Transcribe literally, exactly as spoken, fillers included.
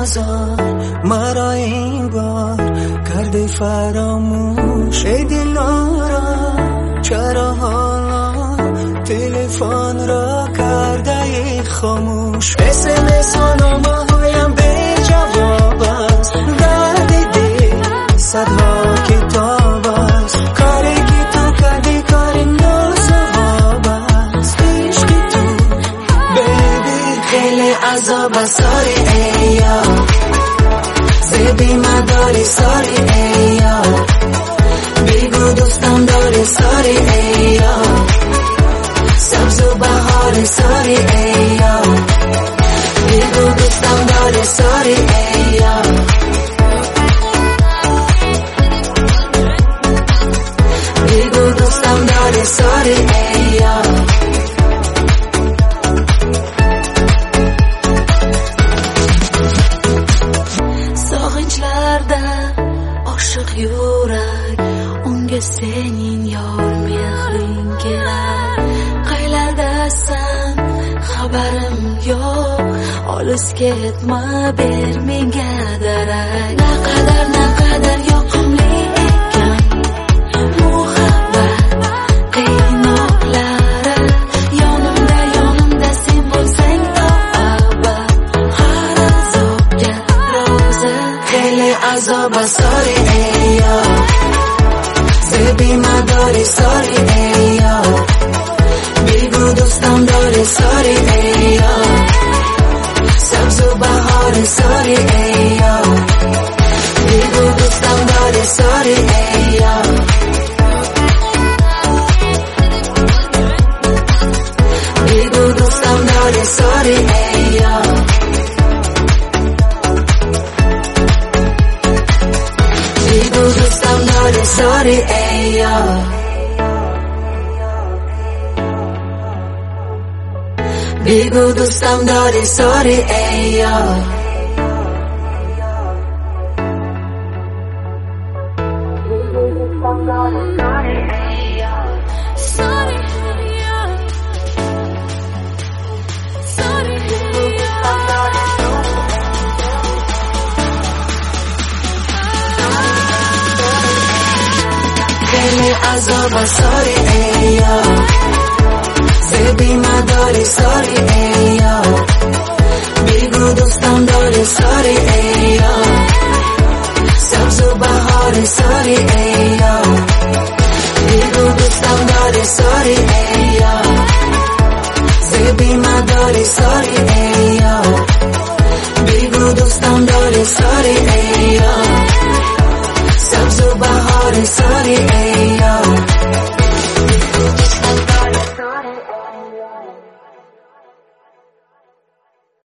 نزار مرا این بار کرده فراموش. ای دلارا چرا حالا تلفن را کرده ای خاموش. اس ام اس و نامه هایم به جواب است، درد دل صدها کتاب است. کاری که تو کردی کار نازواب است. عشق تو بیبی خیلی عذاب است. ساری ای یار زبی مداری. ساری ای یار بگو دوستم داری. ساری ای یار سبز و بهار. ساری ای یار بگو دوستم داری. ساری ای یار بگو دوستم داری. ساری ای یار sog'inchlarda oshiq yurak unga sening yor mehring kerak. Qaylardasan xabarim yo'q, olis ketma ber menga darak. Naqadar naqadar yoqimli ekan muhabbat qiynoqlari. Yonimda yonimda sen bo'lsang to abad. Har azobga rozi خیلی عذاب است. ساری ای یار زبی مداری. ساری ای یار بگو دوستم داری. ساری ای یار سبز و بهار. ساری ای یار بگو دوستم داری. ساری ای یار بگو دوستم داری. ساری ای یار بگو دوستم داری. ساری ای یار بگو دوستم داری. ساری ای یار خیلی عذاب است. ساری ای یار زبی مداری. ساری ای یار بگو دوستم داری. ساری ای یار سبز و بهار. ساری ای یار بگو دوستم داری. ساری ای یار زبی مداری. ساری ای یار بگو دوستم داری. ساری ای